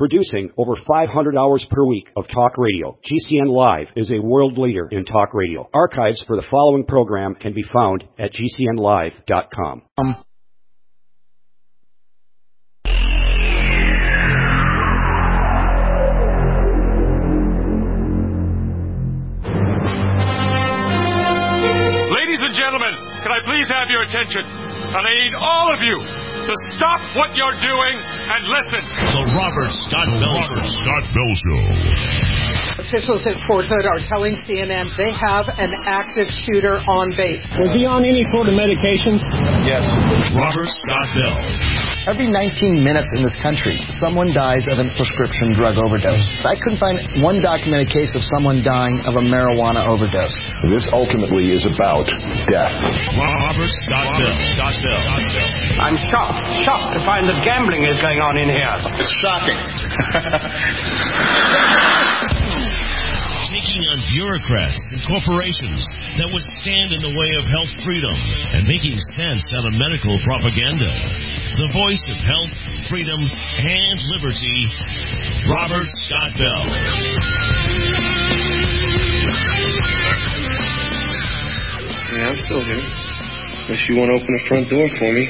Producing over 500 hours per week of talk radio, GCN Live is a world leader in talk radio. Archives for the following program can be found at GCNlive.com. Ladies and gentlemen, can I please have your attention? And I need all of you to stop what you're doing and listen. The Robert Scott Bell Show. Officials at Fort Hood are telling CNN they have an active shooter on base. Was he on any sort of medications? Yes. Robert Scott Bell. Every 19 minutes in this country, someone dies of a prescription drug overdose. I couldn't find one documented case of someone dying of a marijuana overdose. This ultimately is about death. Robert Scott Bell. I'm shocked to find that gambling is going on in here. It's shocking. Taking on bureaucrats and corporations that would stand in the way of health freedom and making sense out of medical propaganda. The voice of health, freedom, and liberty, Robert Scott Bell. Yeah, I'm still here. Unless you want to open the front door for me.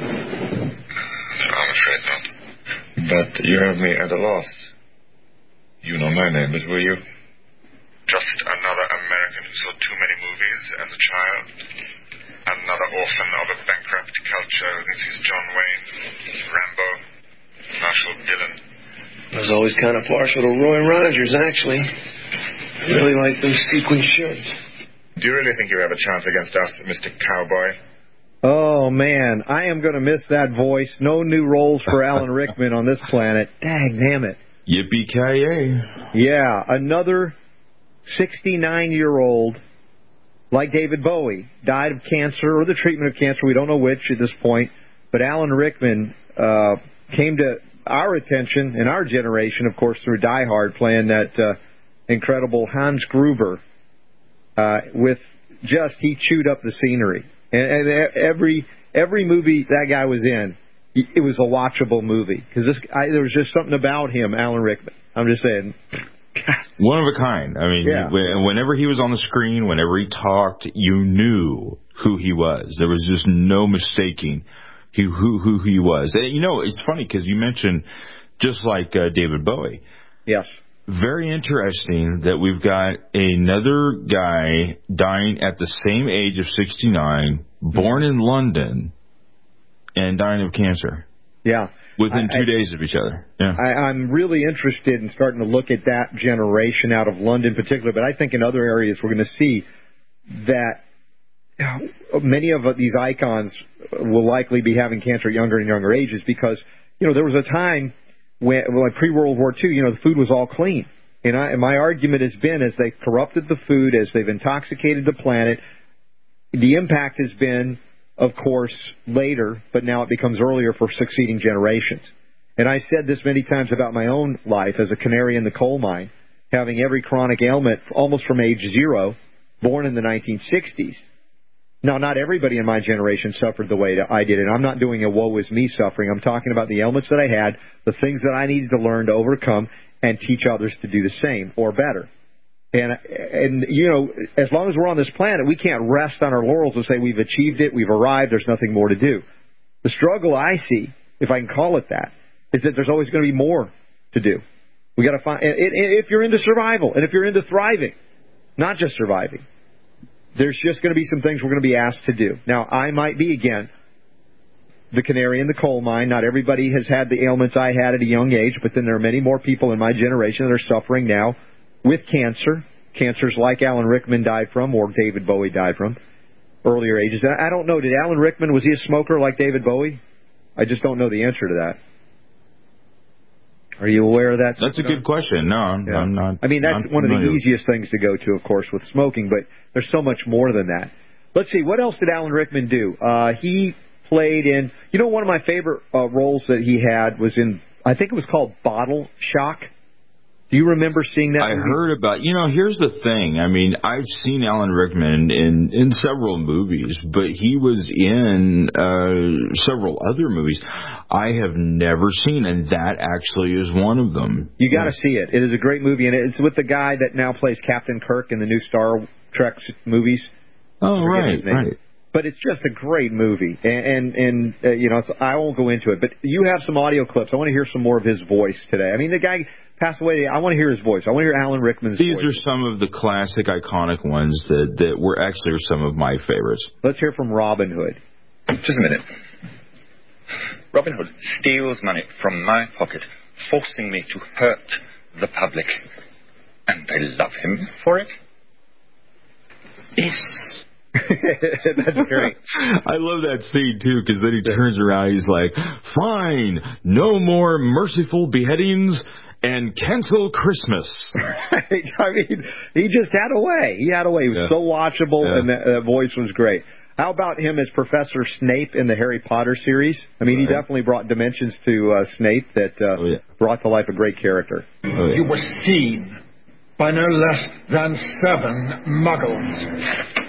I'm afraid not. But you have me at a loss. You know my name, but were you? Just another American who saw too many movies as a child. Another orphan of a bankrupt culture who thinks he's John Wayne, Rambo, Marshall Dillon. I was always kind of partial to Roy Rogers, actually. I really like those sequin shirts. Do you really think you have a chance against us, Mr. Cowboy? Oh, man, I am going to miss that voice. No new roles for Alan Rickman on this planet. Dang, damn it. Yippee-ki-yay. Yeah, another 69-year-old, like David Bowie, died of cancer or the treatment of cancer. We don't know which at this point. But Alan Rickman came to our attention in our generation, of course, through Die Hard, playing that incredible Hans Gruber with just, he chewed up the scenery. And every movie that guy was in, it was a watchable movie. Because there was just something about him, Alan Rickman. I'm just saying. One of a kind. I mean, yeah. Whenever he was on the screen, whenever he talked, you knew who he was. There was just no mistaking who he was. And, you know, it's funny because you mentioned just like David Bowie. Yes. Very interesting that we've got another guy dying at the same age of 69, born in London, and dying of cancer. Yeah. Within 2 days of each other. Yeah. I'm really interested in starting to look at that generation out of London in particular, but I think in other areas we're going to see that many of these icons will likely be having cancer at younger and younger ages because, you know, there was a time when pre-World War II, you know, the food was all clean. And my argument has been as they've corrupted the food, as they've intoxicated the planet, the impact has been, of course, later, but now it becomes earlier for succeeding generations. And I said this many times about my own life as a canary in the coal mine, having every chronic ailment almost from age 0, born in the 1960s. Now, not everybody in my generation suffered the way that I did, and I'm not doing a woe is me suffering. I'm talking about the ailments that I had, the things that I needed to learn to overcome and teach others to do the same or better. And you know, as long as we're on this planet, we can't rest on our laurels and say we've achieved it, we've arrived, there's nothing more to do. The struggle I see, if I can call it that, is that there's always going to be more to do. We got to find, if you're into survival and if you're into thriving, not just surviving, there's just going to be some things we're going to be asked to do. Now, I might be, again, the canary in the coal mine. Not everybody has had the ailments I had at a young age, but then there are many more people in my generation that are suffering now with cancer, cancers like Alan Rickman died from or David Bowie died from, earlier ages. I don't know, did Alan Rickman, was he a smoker like David Bowie? I just don't know the answer to that. Are you aware of that? That's a good question. No, I'm not. I mean, that's one of the easiest things to go to, of course, with smoking, but there's so much more than that. Let's see, what else did Alan Rickman do? He played in, you know, one of my favorite roles that he had was in, I think it was called Bottle Shock. Do you remember seeing that movie? I heard about, here's the thing. I mean, I've seen Alan Rickman in several movies, but he was in several other movies I have never seen, and that actually is one of them. You got to see it. It is a great movie, and it's with the guy that now plays Captain Kirk in the new Star Trek movies. Oh, right. But it's just a great movie, and I won't go into it. But you have some audio clips. I want to hear some more of his voice today. I mean, the guy passed away. I want to hear his voice. I want to hear Alan Rickman's voice. These are some of the classic, iconic ones that were actually some of my favorites. Let's hear from Robin Hood. Just a minute. Robin Hood steals money from my pocket, forcing me to hurt the public. And they love him for it? Yes. That's great. I love that scene, too, because then he turns around, he's like, fine, no more merciful beheadings and cancel Christmas. I mean, he just had a way. He had a way. He was so watchable, and that voice was great. How about him as Professor Snape in the Harry Potter series? I mean, he definitely brought dimensions to Snape that brought to life a great character. You were seen by no less than 7 muggles.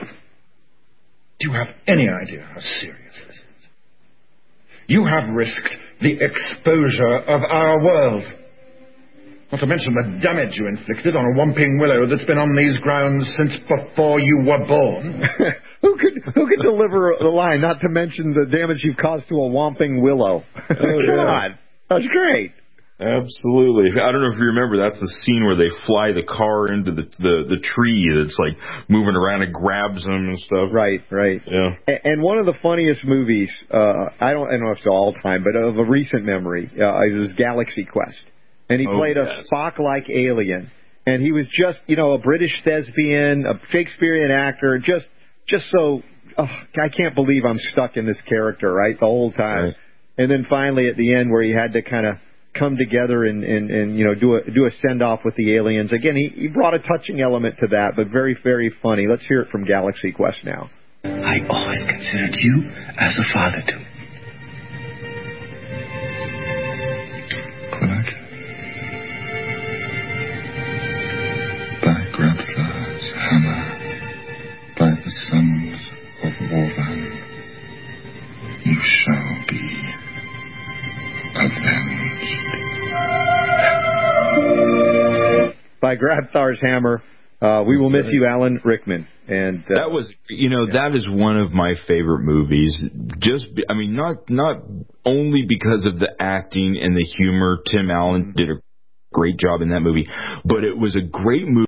Do you have any idea how serious this is? You have risked the exposure of our world. Not to mention the damage you inflicted on a whomping willow that's been on these grounds since before you were born. Who could deliver the line, not to mention the damage you've caused to a whomping willow? Oh, God, that's great. Absolutely. I don't know if you remember, that's the scene where they fly the car into the tree that's like moving around and grabs them and stuff. Right. Yeah. And one of the funniest movies, I don't know if it's all time, but of a recent memory, it was Galaxy Quest. And he played a Spock-like alien. And he was just, a British thespian, a Shakespearean actor, just so, I can't believe I'm stuck in this character, right, the whole time. Right. And then finally at the end where he had to kind of come together and do a send-off with the aliens. Again, he brought a touching element to that, but very, very funny. Let's hear it from Galaxy Quest now. I always considered you as a father to me. Clement, by Grabthar's hammer, by the sons of Warvan, you shall be avenged. By Grabthar's hammer, we will miss you, Alan Rickman. And that was, that is one of my favorite movies. Not only because of the acting and the humor. Tim Allen did a great job in that movie, but it was a great movie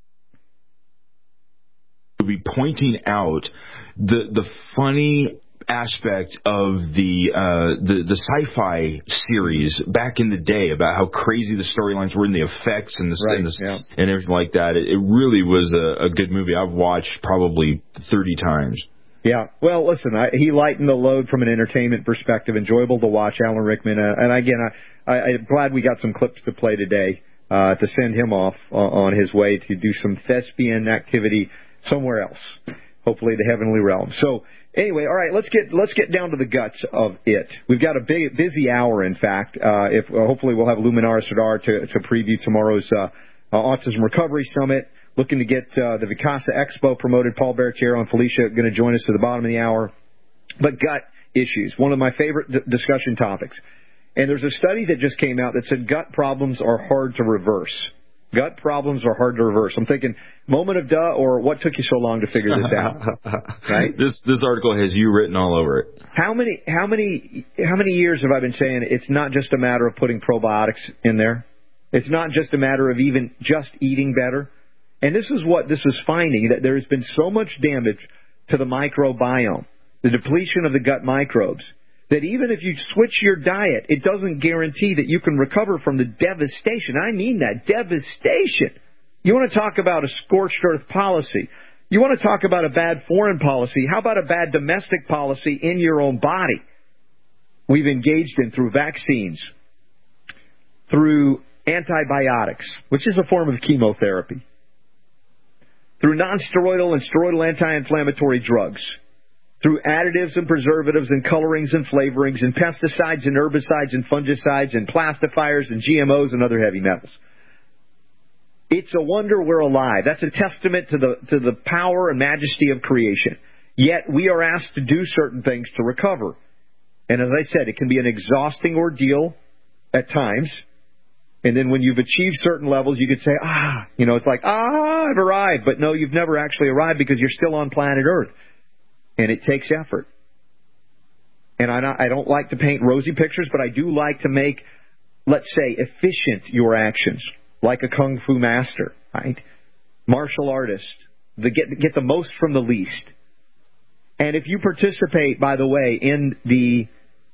pointing out the funny aspect of the sci-fi series back in the day about how crazy the storylines were and the effects and and everything like that. It really was a good movie. I've watched probably 30 times. Yeah. Well, listen, he lightened the load from an entertainment perspective. Enjoyable to watch, Alan Rickman. And again, I'm glad we got some clips to play today to send him off on his way to do some thespian activity somewhere else, hopefully the heavenly realm. So anyway, all right, let's get down to the guts of it. We've got a busy hour, in fact. Hopefully we'll have Luminara Sardar to preview tomorrow's Autism Recovery Summit. Looking to get the Vicasa Expo promoted. Paul Barretiero and Felicia going to join us to the bottom of the hour. But gut issues, one of my favorite discussion topics. And there's a study that just came out that said gut problems are hard to reverse. Gut problems are hard to reverse. I'm thinking, moment of duh, or what took you so long to figure this out? Right? This article has you written all over it. How many years have I been saying it's not just a matter of putting probiotics in there? It's not just a matter of even just eating better. And this is what this was finding, that there has been so much damage to the microbiome, the depletion of the gut microbes, that even if you switch your diet, it doesn't guarantee that you can recover from the devastation. I mean that, devastation. You want to talk about a scorched earth policy. You want to talk about a bad foreign policy. How about a bad domestic policy in your own body? We've engaged in through vaccines, through antibiotics, which is a form of chemotherapy, through non-steroidal and steroidal anti-inflammatory drugs, through additives and preservatives and colorings and flavorings and pesticides and herbicides and fungicides and plastifiers and GMOs and other heavy metals. It's a wonder we're alive. That's a testament to the power and majesty of creation. Yet we are asked to do certain things to recover. And as I said, it can be an exhausting ordeal at times. And then when you've achieved certain levels, you could say, it's like, I've arrived. But no, you've never actually arrived because you're still on planet Earth. And it takes effort. And I don't like to paint rosy pictures, but I do like to make, let's say, efficient your actions, like a kung fu master, right? Martial artist, get the most from the least. And if you participate, by the way, in the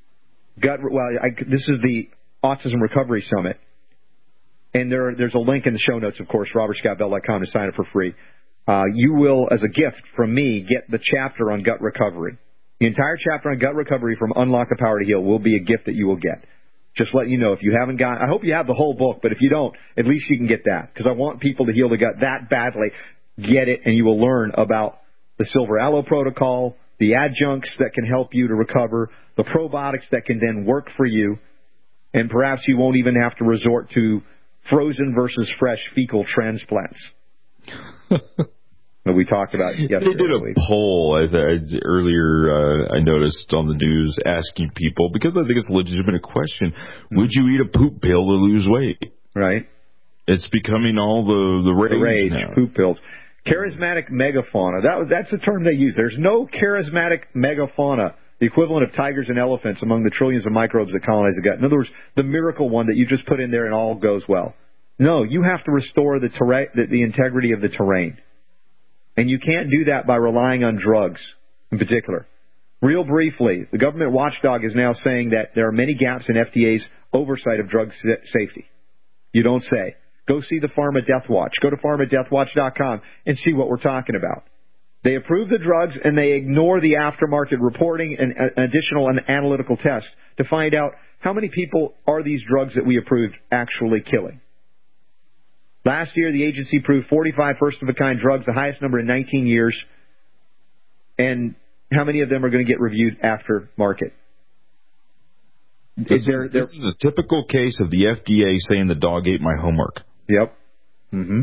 this is the Autism Recovery Summit, and there's a link in the show notes, of course, robertscottbell.com to sign up for free. You will, as a gift from me, get the chapter on gut recovery. The entire chapter on gut recovery from Unlock the Power to Heal will be a gift that you will get. Just let you know, if you haven't got, I hope you have the whole book, but if you don't, at least you can get that, because I want people to heal the gut that badly. Get it, and you will learn about the Silver Aloe Protocol, the adjuncts that can help you to recover, the probiotics that can then work for you, and perhaps you won't even have to resort to frozen versus fresh fecal transplants. That we talked about yesterday. They did a poll earlier, I noticed on the news, asking people, because I think it's a legitimate question, would you eat a poop pill to lose weight? Right. It's becoming all the rage now. Poop pills. Charismatic megafauna. That's the term they use. There's no charismatic megafauna, the equivalent of tigers and elephants, among the trillions of microbes that colonize the gut. In other words, the miracle one that you just put in there and all goes well. No, you have to restore the integrity of the terrain. And you can't do that by relying on drugs in particular. Real briefly, the government watchdog is now saying that there are many gaps in FDA's oversight of drug safety. You don't say. Go see the Pharma Death Watch. Go to pharmadeathwatch.com and see what we're talking about. They approve the drugs and they ignore the aftermarket reporting and additional and analytical tests to find out how many people are these drugs that we approved actually killing. Last year, the agency approved 45 first-of-a-kind drugs, the highest number in 19 years. And how many of them are going to get reviewed after market? This is a typical case of the FDA saying the dog ate my homework. Yep. Mm-hmm.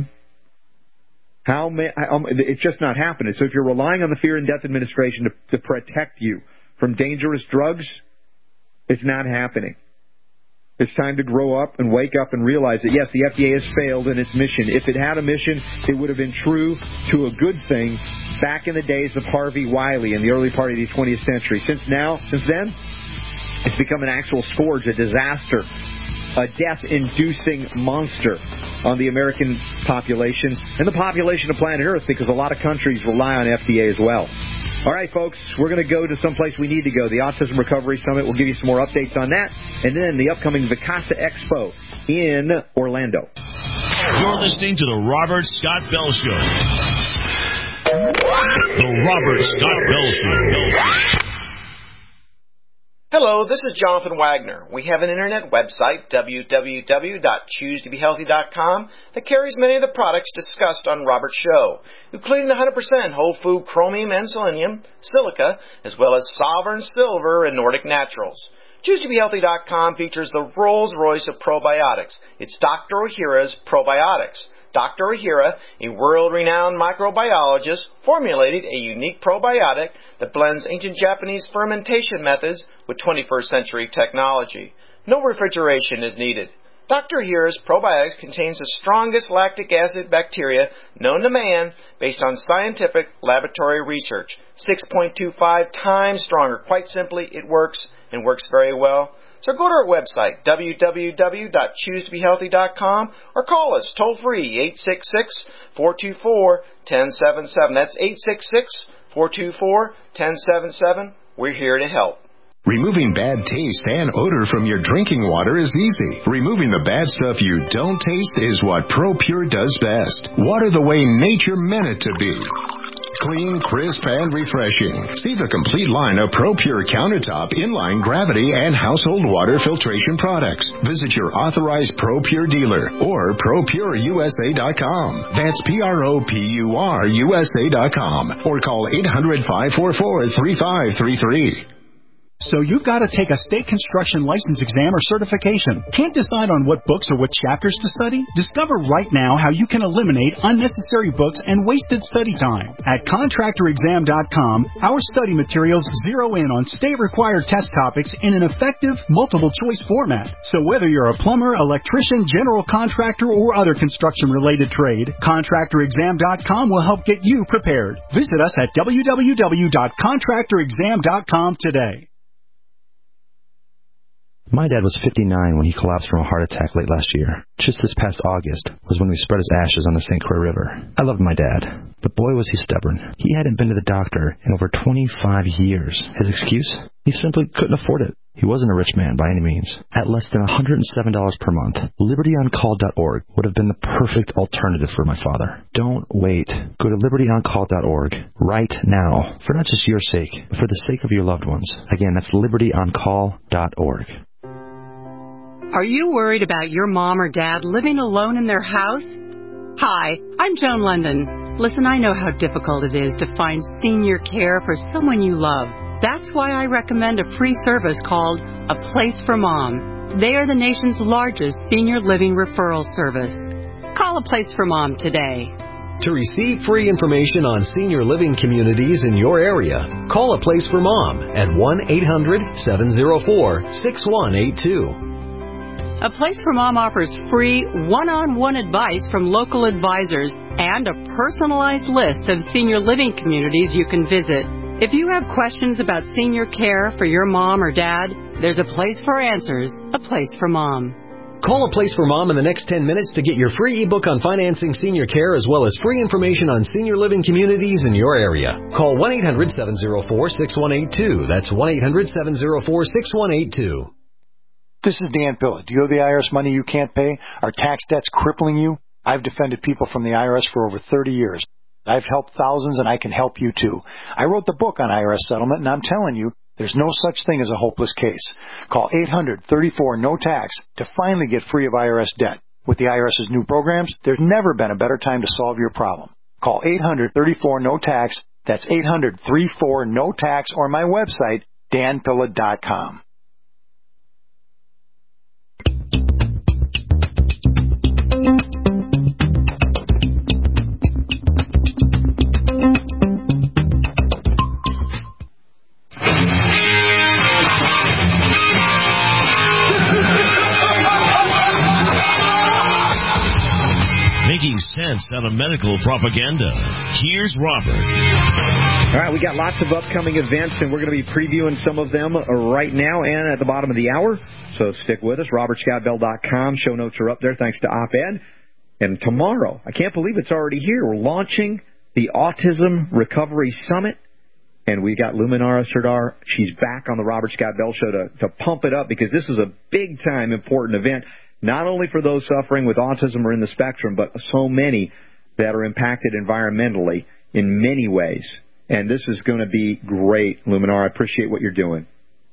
It's just not happening. So if you're relying on the Fear and Death Administration to protect you from dangerous drugs, it's not happening. It's time to grow up and wake up and realize that, yes, the FDA has failed in its mission. If it had a mission, it would have been true to a good thing back in the days of Harvey Wiley in the early part of the 20th century. Since then, it's become an actual scourge, a disaster, a death-inducing monster on the American population and the population of planet Earth, because a lot of countries rely on FDA as well. All right, folks, we're going to go to someplace we need to go, the Autism Recovery Summit. We'll give you some more updates on that, and then the upcoming Vacasa Expo in Orlando. You're listening to The Robert Scott Bell Show. The Robert Scott Bell Show. Hello, this is Jonathan Wagner. We have an internet website, www.choosetobehealthy.com, that carries many of the products discussed on Robert's show, including 100% whole food chromium and selenium, silica, as well as Sovereign Silver and Nordic Naturals. ChooseToBeHealthy.com features the Rolls-Royce of probiotics. It's Dr. Ohhira's Probiotics. Dr. Ohhira, a world-renowned microbiologist, formulated a unique probiotic that blends ancient Japanese fermentation methods with 21st century technology. No refrigeration is needed. Dr. Ohhira's probiotics contains the strongest lactic acid bacteria known to man based on scientific laboratory research. 6.25 times stronger. Quite simply, it works and works very well. So go to our website, www.choosetobehealthy.com, or call us toll-free, 866-424-1077. That's 866-424-1077. We're here to help. Removing bad taste and odor from your drinking water is easy. Removing the bad stuff you don't taste is what ProPure does best. Water the way nature meant it to be. Clean, crisp, and refreshing. See the complete line of ProPure countertop, inline, gravity, and household water filtration products. Visit your authorized ProPure dealer or ProPureUSA.com. That's ProPureUSA.com or call 800-544-3533. So you've got to take a state construction license exam or certification. Can't decide on what books or what chapters to study? Discover right now how you can eliminate unnecessary books and wasted study time. At contractorexam.com, our study materials zero in on state-required test topics in an effective, multiple-choice format. So whether you're a plumber, electrician, general contractor, or other construction-related trade, contractorexam.com will help get you prepared. Visit us at www.contractorexam.com today. My dad was 59 when he collapsed from a heart attack late last year. Just this past August was when we spread his ashes on the St. Croix River. I loved my dad, but boy was he stubborn. He hadn't been to the doctor in over 25 years. His excuse? He simply couldn't afford it. He wasn't a rich man by any means. At less than $107 per month, LibertyOnCall.org would have been the perfect alternative for my father. Don't wait. Go to LibertyOnCall.org right now, for not just your sake, but for the sake of your loved ones. Again, that's LibertyOnCall.org. Are you worried about your mom or dad living alone in their house? Hi, I'm Joan London. Listen, I know how difficult it is to find senior care for someone you love. That's why I recommend a free service called A Place for Mom. They are the nation's largest senior living referral service. Call A Place for Mom today. To receive free information on senior living communities in your area, call A Place for Mom at 1-800-704-6182. A Place for Mom offers free one-on-one advice from local advisors and a personalized list of senior living communities you can visit. If you have questions about senior care for your mom or dad, there's a place for answers, A Place for Mom. Call A Place for Mom in the next 10 minutes to get your free ebook on financing senior care as well as free information on senior living communities in your area. Call 1-800-704-6182. That's 1-800-704-6182. This is Dan Pilla. Do you owe the IRS money you can't pay? Are tax debts crippling you? I've defended people from the IRS for over 30 years. I've helped thousands, and I can help you too. I wrote the book on IRS settlement, and I'm telling you, there's no such thing as a hopeless case. Call 800-34-NO-TAX to finally get free of IRS debt. With the IRS's new programs, there's never been a better time to solve your problem. Call 800-34-NO-TAX. That's 800-34-NO-TAX, or my website, danpilla.com. Making sense out of medical propaganda. Here's Robert. All right, we got lots of upcoming events, and we're going to be previewing some of them right now and at the bottom of the hour. So stick with us. RobertScottBell.com. Show notes are up there thanks to Op-Ed. And tomorrow, I can't believe it's already here, we're launching the Autism Recovery Summit. And we got Luminara Serdar. She's back on the Robert Scott Bell Show to pump it up because this is a big-time important event, not only for those suffering with autism or in the spectrum, but so many that are impacted environmentally in many ways. And this is going to be great, Luminara. I appreciate what you're doing.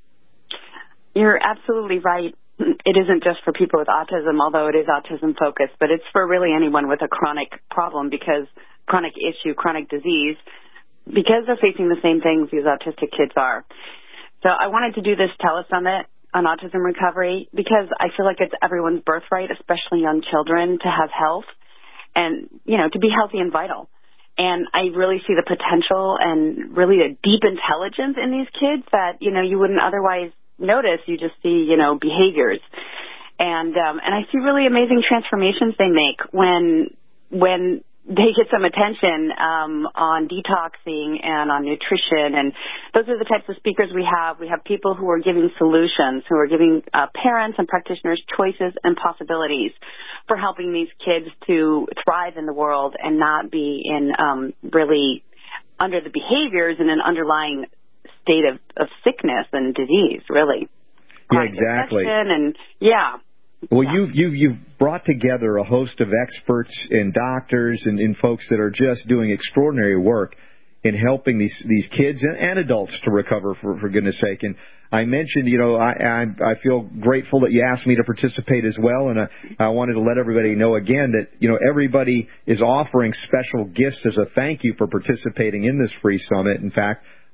You're absolutely right. It isn't just for people with autism, although it is autism-focused, but it's for really anyone with a chronic problem, because chronic issue, chronic disease, because they're facing the same things these autistic kids are. So I wanted to do this telesummit on autism recovery because I feel like it's everyone's birthright, especially young children, to have health and, you know, to be healthy and vital. And I really see the potential and really a deep intelligence in these kids that, you know, you wouldn't otherwise notice. You just see, you know, behaviors. And I see really amazing transformations they make when they get some attention on detoxing and on nutrition. And those are the types of speakers we have. We have people who are giving solutions, who are giving parents and practitioners choices and possibilities for helping these kids to thrive in the world and not be in really under the behaviors in an underlying state of sickness and disease, really. Yeah, exactly. And yeah. Well, you've brought together a host of experts and doctors and folks that are just doing extraordinary work in helping these kids and adults to recover, for goodness sake. And I mentioned, you know, I feel grateful that you asked me to participate as well, and I wanted to let everybody know again that, you know, everybody is offering special gifts as a thank you for participating in this free summit. In fact,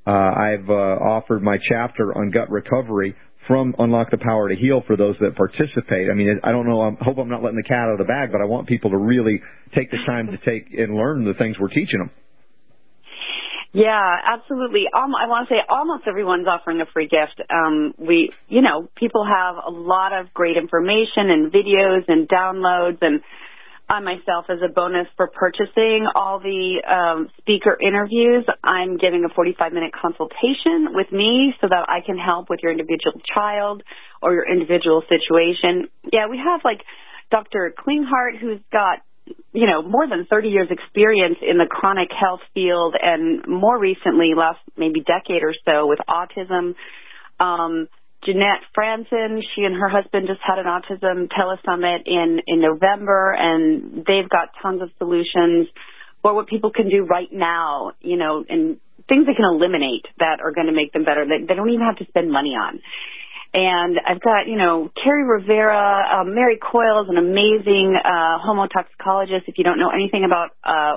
I've offered my chapter on gut recovery from Unlock the Power to Heal for those that participate. I mean, I don't know, I hope I'm not letting the cat out of the bag, but I want people to really take the time to take and learn the things we're teaching them. Yeah, absolutely. I want to say almost everyone's offering a free gift. People have a lot of great information and videos and downloads, and I myself, as a bonus for purchasing all the speaker interviews, I'm giving a 45-minute consultation with me so that I can help with your individual child or your individual situation. Yeah, we have like Dr. Klinghardt, who's got more than 30 years experience in the chronic health field, and more recently, last maybe decade or so, with autism. Jeanette Franzen, she and her husband just had an autism telesummit in November, and they've got tons of solutions for what people can do right now, and things they can eliminate that are going to make them better. They don't even have to spend money on. And I've got, Carrie Rivera, Mary Coyle is an amazing homotoxicologist. If you don't know anything about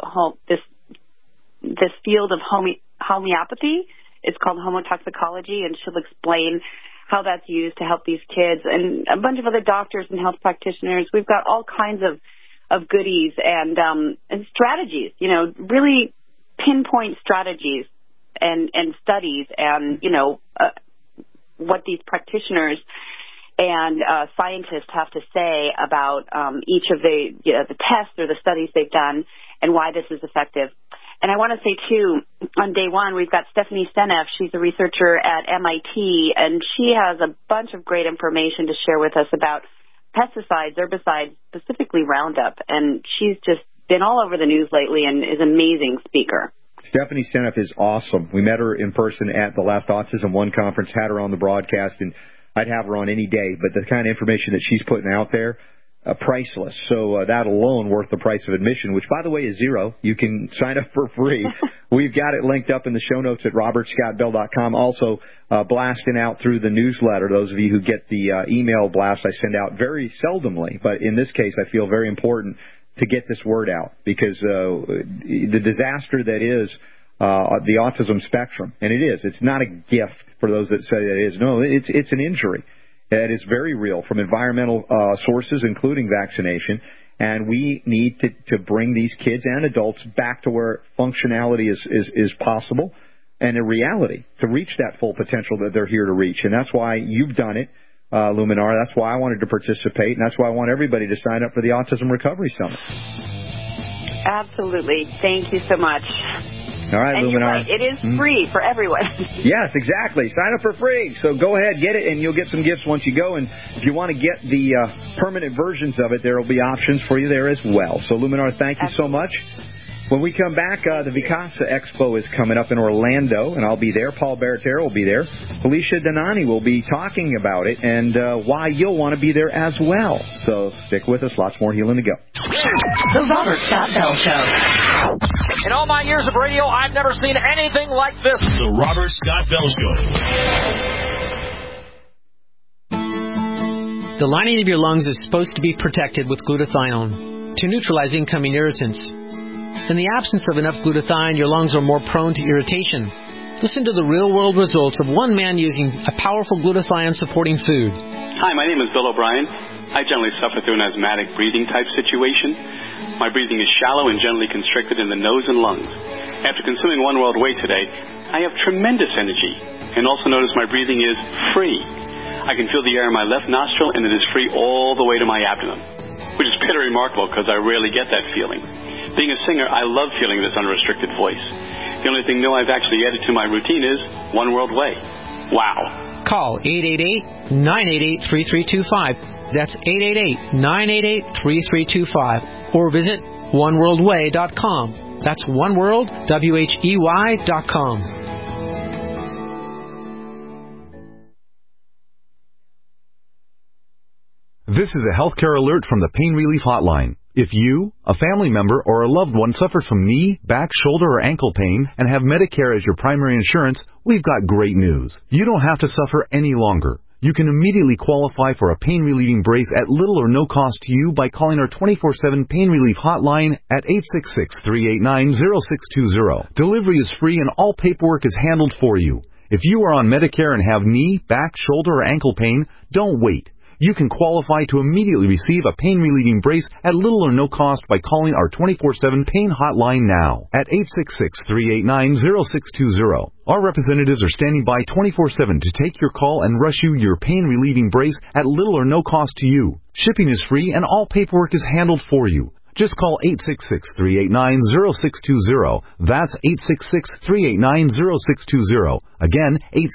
this field of homeopathy, it's called homotoxicology, and she'll explain how that's used to help these kids, and a bunch of other doctors and health practitioners. We've got all kinds of goodies and strategies, really pinpoint strategies and studies and, what these practitioners and scientists have to say about each of the tests or the studies they've done and why this is effective. And I want to say, too, on day one, we've got Stephanie Seneff. She's a researcher at MIT, and she has a bunch of great information to share with us about pesticides, herbicides, specifically Roundup. And she's just been all over the news lately and is an amazing speaker. Stephanie Seneff is awesome. We met her in person at the last Autism One conference, had her on the broadcast, and I'd have her on any day. But the kind of information that she's putting out there, priceless. So that alone worth the price of admission, which, by the way, is $0. You can sign up for free. We've got it linked up in the show notes at robertscottbell.com. Also, blasting out through the newsletter. Those of you who get the email blast I send out very seldomly, but in this case I feel very important to get this word out, because the disaster that is the autism spectrum, and it is, it's not a gift for those that say that it is. No, it's an injury. It is very real from environmental sources, including vaccination, and we need to bring these kids and adults back to where functionality is possible and a reality to reach that full potential that they're here to reach. And that's why you've done it, Luminar. That's why I wanted to participate, and that's why I want everybody to sign up for the Autism Recovery Summit. Absolutely. Thank you so much. All right, and Luminar. You're right. It is free for everyone. Yes, exactly. Sign up for free. So go ahead, get it, and you'll get some gifts once you go. And if you want to get the permanent versions of it, there will be options for you there as well. So, Luminar, thank you so much. When we come back, the Vicasa Expo is coming up in Orlando, and I'll be there. Paul Barrettero will be there. Felicia Donani will be talking about it and why you'll want to be there as well. So stick with us. Lots more healing to go. The Robert Scott Bell Show. In all my years of radio, I've never seen anything like this. The Robert Scott Bell Show. The lining of your lungs is supposed to be protected with glutathione to neutralize incoming irritants. In the absence of enough glutathione, your lungs are more prone to irritation. Listen to the real-world results of one man using a powerful glutathione-supporting food. Hi, my name is Bill O'Brien. I generally suffer through an asthmatic breathing type situation. My breathing is shallow and generally constricted in the nose and lungs. After consuming One World Way today, I have tremendous energy, and also notice my breathing is free. I can feel the air in my left nostril, and it is free all the way to my abdomen, which is pretty remarkable because I rarely get that feeling. Being a singer, I love feeling this unrestricted voice. The only thing new I've actually added to my routine is One World Way. Wow. Call 888-988-3325. That's 888-988-3325. Or visit oneworldway.com. That's oneworld.com. This is a healthcare alert from the Pain Relief Hotline. If you, a family member, or a loved one suffers from knee, back, shoulder, or ankle pain and have Medicare as your primary insurance, we've got great news. You don't have to suffer any longer. You can immediately qualify for a pain relieving brace at little or no cost to you by calling our 24/7 pain relief hotline at 866-389-0620. Delivery is free and all paperwork is handled for you. If you are on Medicare and have knee, back, shoulder, or ankle pain, don't wait. You can qualify to immediately receive a pain relieving brace at little or no cost by calling our 24/7 pain hotline now at 866-389-0620. Our representatives are standing by 24/7 to take your call and rush you your pain relieving brace at little or no cost to you. Shipping is free and all paperwork is handled for you. Just call 866-389-0620. That's 866-389-0620. Again,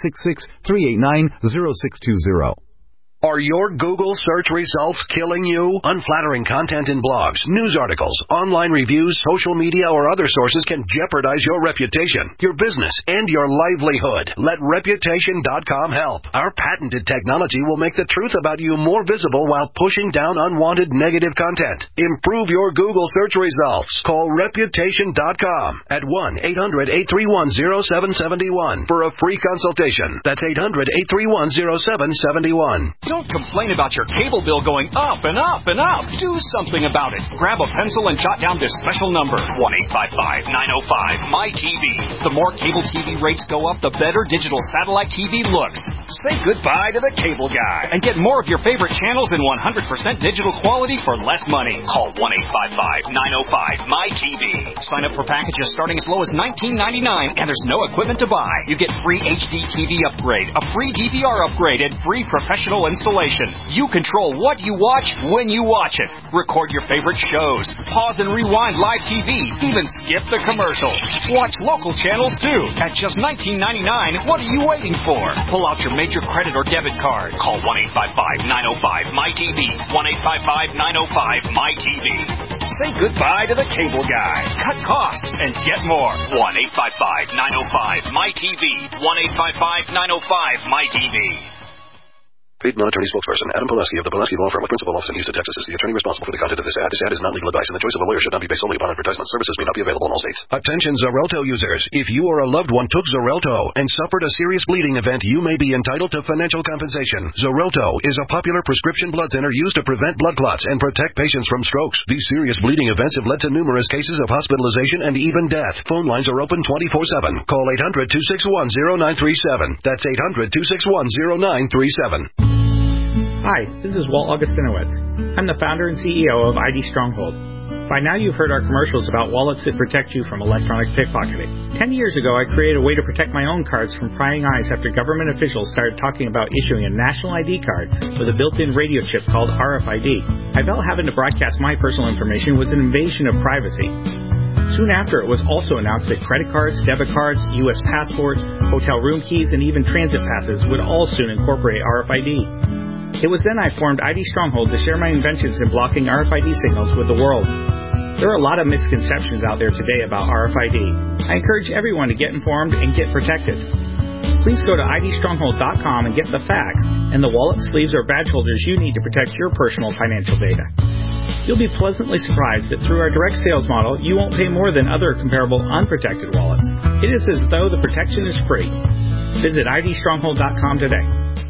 866-389-0620. Are your Google search results killing you? Unflattering content in blogs, news articles, online reviews, social media, or other sources can jeopardize your reputation, your business, and your livelihood. Let Reputation.com help. Our patented technology will make the truth about you more visible while pushing down unwanted negative content. Improve your Google search results. Call Reputation.com at 1-800-831-0771 for a free consultation. That's 800-831-0771. Don't complain about your cable bill going up and up and up. Do something about it. Grab a pencil and jot down this special number, 1-855-905-MY-TV. The more cable TV rates go up, the better digital satellite TV looks. Say goodbye to the cable guy and get more of your favorite channels in 100% digital quality for less money. Call 1-855-905-MY-TV. Sign up for packages starting as low as $19.99, and there's no equipment to buy. You get free HD TV upgrade, a free DVR upgrade, and free professional installation. You control what you watch when you watch it. Record your favorite shows. Pause and rewind live TV. Even skip the commercials. Watch local channels too. At just $19.99, what are you waiting for? Pull out your major credit or debit card. Call 1-855-905-MY-TV. 1-855-905-MY-TV. Say goodbye to the cable guy. Cut costs and get more. 1-855-905-MY-TV. 1-855-905-MY-TV. Paid non-attorney spokesperson Adam Pulaski of the Pulaski Law Firm with principal office in Houston, Texas is the attorney responsible for the content of this ad. This ad is not legal advice, and the choice of a lawyer should not be based solely upon advertisement. Services may not be available in all states. Attention Xarelto users. If you or a loved one took Xarelto and suffered a serious bleeding event, you may be entitled to financial compensation. Xarelto is a popular prescription blood thinner used to prevent blood clots and protect patients from strokes. These serious bleeding events have led to numerous cases of hospitalization and even death. Phone lines are open 24/7. Call 800-261-0937. That's 800-261-0937. Hi, this is Walt Augustinowitz. I'm the founder and CEO of ID Stronghold. By now you've heard our commercials about wallets that protect you from electronic pickpocketing. 10 years ago, I created a way to protect my own cards from prying eyes after government officials started talking about issuing a national ID card with a built-in radio chip called RFID. I felt having to broadcast my personal information was an invasion of privacy. Soon after, it was also announced that credit cards, debit cards, U.S. passports, hotel room keys, and even transit passes would all soon incorporate RFID. It was then I formed ID Stronghold to share my inventions in blocking RFID signals with the world. There are a lot of misconceptions out there today about RFID. I encourage everyone to get informed and get protected. Please go to idstronghold.com and get the facts and the wallet, sleeves, or badge holders you need to protect your personal financial data. You'll be pleasantly surprised that through our direct sales model, you won't pay more than other comparable unprotected wallets. It is as though the protection is free. Visit idstronghold.com today.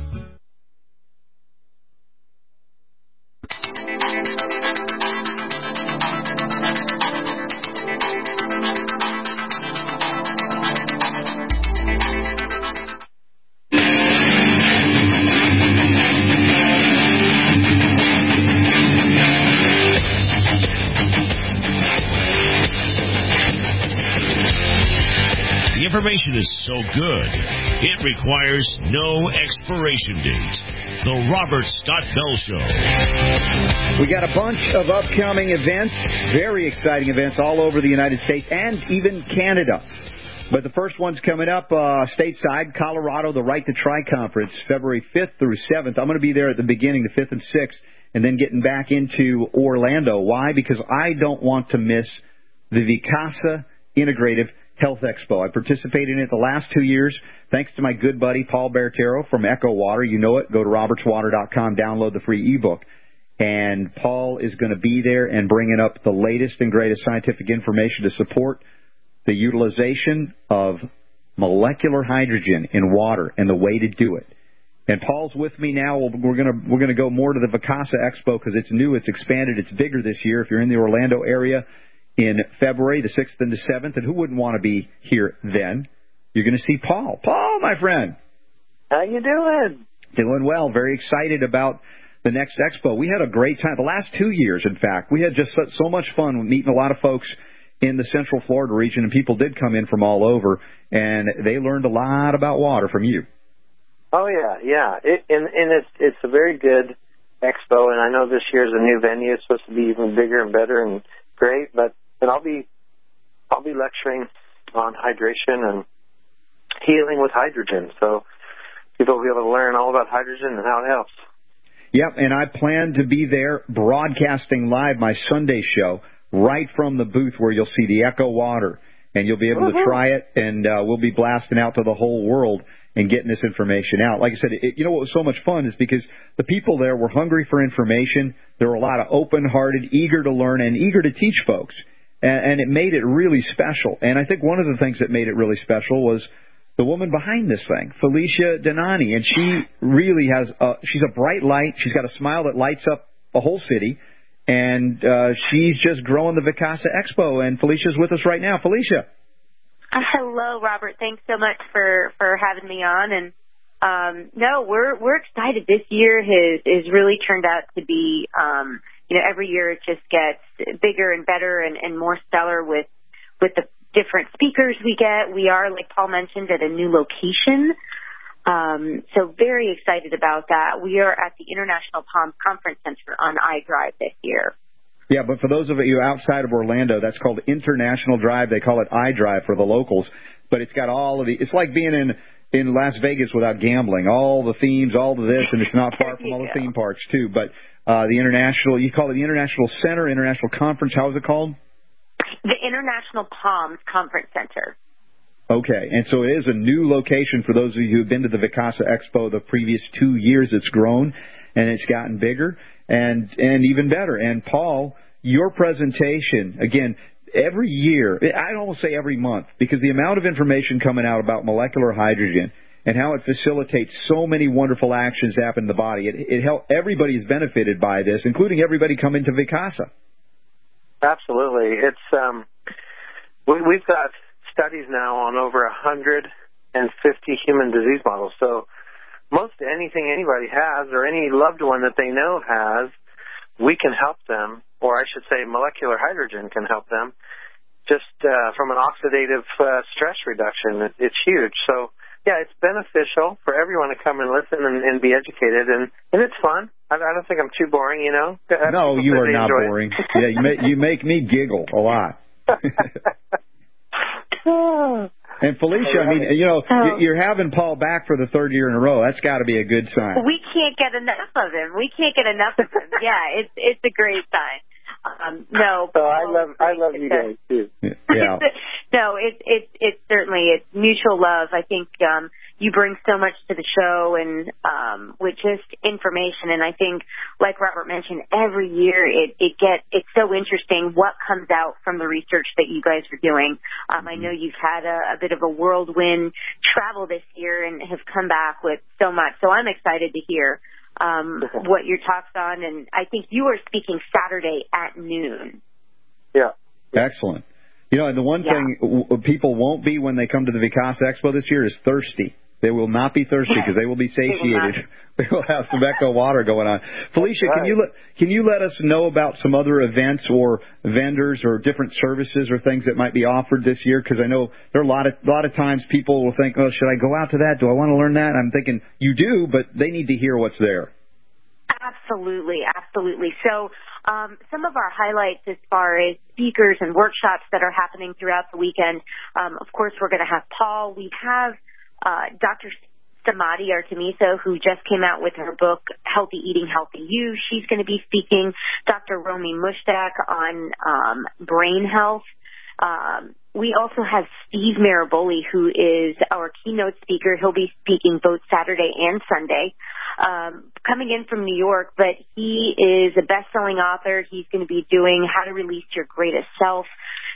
Information is so good, it requires no expiration date. The Robert Scott Bell Show. We got a bunch of upcoming events, very exciting events all over the United States and even Canada. But the first one's coming up stateside, Colorado, the Right to Try Conference, February 5th through 7th. I'm going to be there at the beginning, the 5th and 6th, and then getting back into Orlando. Why? Because I don't want to miss the Vicasa Integrative Health Expo. I participated in it the last 2 years thanks to my good buddy Paul Bertero from Echo Water. You know it. Go to robertswater.com, download the free ebook. And Paul is going to be there and bringing up the latest and greatest scientific information to support the utilization of molecular hydrogen in water and the way to do it. And Paul's with me now. We're gonna go more to the Vacasa Expo because it's new, it's expanded, it's bigger this year. If you're in the Orlando area in February, the 6th and the 7th, and who wouldn't want to be here then? You're going to see Paul. Paul, my friend. How you doing? Doing well. Very excited about the next expo. We had a great time. The last 2 years, in fact, we had just so much fun meeting a lot of folks in the Central Florida region, and people did come in from all over, and they learned a lot about water from you. Oh yeah. It's a very good expo, and I know this year's a new venue. It's supposed to be even bigger and better and great. But I'll be lecturing on hydration and healing with hydrogen, so people will be able to learn all about hydrogen and how it helps. Yep, and I plan to be there broadcasting live my Sunday show right from the booth where you'll see the Echo Water, and you'll be able to try it, and we'll be blasting out to the whole world and getting this information out. Like I said, what was so much fun is because the people there were hungry for information. There were a lot of open-hearted, eager to learn, and eager to teach folks, and it made it really special. And I think one of the things that made it really special was the woman behind this thing, Felicia Donani, and she really she's a bright light. She's got a smile that lights up a whole city, and she's just growing the Vacasa Expo, and Felicia's with us right now. Felicia. Hello, Robert. Thanks so much for having me on. And no, we're excited. This year has really turned out to be, every year it just gets bigger and better and more stellar with the different speakers we get. We are, like Paul mentioned, at a new location. So very excited about that. We are at the International Palms Conference Center on iDrive this year. Yeah, but for those of you outside of Orlando, that's called International Drive. They call it iDrive for the locals. But it's got all of it's like being in Las Vegas without gambling. All the themes, all of this, and it's not far from all the theme parks, too. But the International, you call it the International Center, International Conference, how is it called? The International Palms Conference Center. Okay, and so it is a new location for those of you who have been to the Vacasa Expo the previous 2 years. It's grown, and it's gotten bigger and even better. And, Paul, your presentation, again, every year, I'd almost say every month, because the amount of information coming out about molecular hydrogen and how it facilitates so many wonderful actions to happen in the body, everybody is benefited by this, including everybody coming to Vacasa. Absolutely. It's we've got studies now on over 150 human disease models. So most anything anybody has or any loved one that they know has, we can help them, or I should say molecular hydrogen can help them, just from an oxidative stress reduction. It's huge. So, yeah, it's beneficial for everyone to come and listen and be educated, and it's fun. I don't think I'm too boring, No, you are not boring. Yeah, you make me giggle a lot. And Felicia, I mean, you're having Paul back for the third year in a row. That's got to be a good sign. We can't get enough of him. Yeah, it's a great sign. No. So I love you guys too. Yeah. No, it's certainly it's mutual love. I think you bring so much to the show and with just information. And I think, like Robert mentioned, every year it's so interesting what comes out from the research that you guys are doing. I know you've had a bit of a whirlwind travel this year and have come back with so much. So I'm excited to hear what your talk's on. And I think you are speaking Saturday at noon. Yeah. Excellent. And the one thing people won't be when they come to the Vacasa Expo this year is thirsty. They will not be thirsty because they will be satiated. They will have some Echo Water going on. Felicia, can you let us know about some other events or vendors or different services or things that might be offered this year? Because I know there are a lot of times people will think, oh, should I go out to that? Do I want to learn that? And I'm thinking you do, but they need to hear what's there. Absolutely. So some of our highlights as far as speakers and workshops that are happening throughout the weekend, of course, we're going to have Paul. We have Dr. Samadhi Artemiso, who just came out with her book, Healthy Eating, Healthy You. She's going to be speaking. Dr. Romy Mushtaq on brain health. We also have Steve Maraboli, who is our keynote speaker. He'll be speaking both Saturday and Sunday, coming in from New York, but he is a best-selling author. He's going to be doing How to Release Your Greatest Self,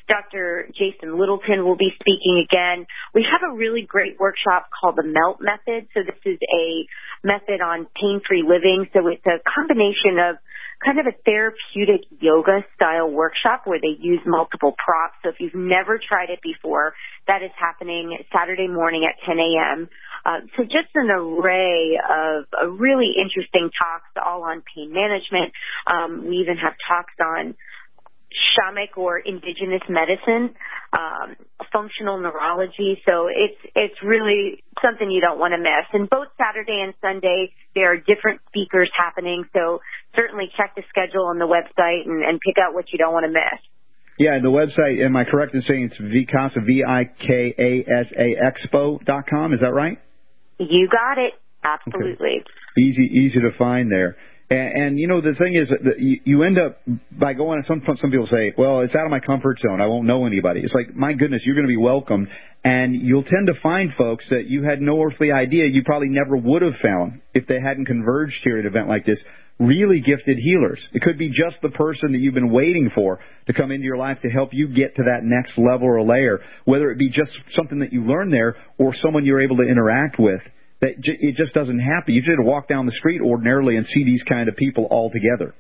Dr. Jason Littleton will be speaking again. We have a really great workshop called the MELT method. So this is a method on pain-free living. So it's a combination of kind of a therapeutic yoga style workshop where they use multiple props. So if you've never tried it before, that is happening Saturday morning at 10 a.m. So just an array of really interesting talks all on pain management. We even have talks on shamanic or indigenous medicine, functional neurology. So it's really something you don't want to miss. And both Saturday and Sunday, there are different speakers happening. So certainly check the schedule on the website and pick out what you don't want to miss. Yeah, and the website, am I correct in saying it's Vikasa, VIKASA Expo.com? Is that right? You got it. Absolutely. Okay. Easy to find there. And you know, the thing is that you end up by going, some people say, well, it's out of my comfort zone. I won't know anybody. It's like, my goodness, you're going to be welcomed. And you'll tend to find folks that you had no earthly idea you probably never would have found if they hadn't converged here at an event like this. Really gifted healers. It could be just the person that you've been waiting for to come into your life to help you get to that next level or layer, whether it be just something that you learned there or someone you're able to interact with. That it just doesn't happen. You just walk down the street ordinarily and see these kind of people all together.